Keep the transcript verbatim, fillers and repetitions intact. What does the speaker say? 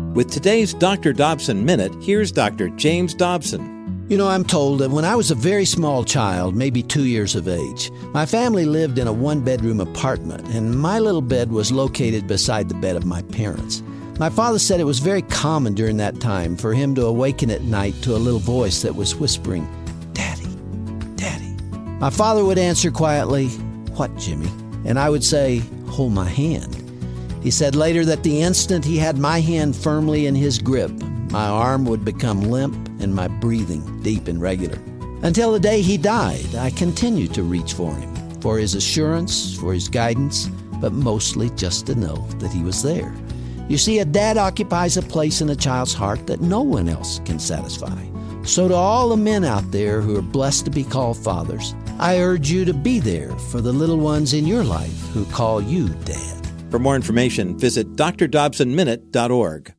With today's Doctor Dobson Minute, here's Doctor James Dobson. You know, I'm told that when I was a very small child, maybe two years of age, my family lived in a one-bedroom apartment, and my little bed was located beside the bed of my parents. My father said it was very common during that time for him to awaken at night to a little voice that was whispering, "Daddy, Daddy." My father would answer quietly, "What, Jimmy?" And I would say, "Hold my hand." He said later that the instant he had my hand firmly in his grip, my arm would become limp and my breathing deep and regular. Until the day he died, I continued to reach for him, for his assurance, for his guidance, but mostly just to know that he was there. You see, a dad occupies a place in a child's heart that no one else can satisfy. So to all the men out there who are blessed to be called fathers, I urge you to be there for the little ones in your life who call you Dad. For more information, visit d r dobson minute dot org.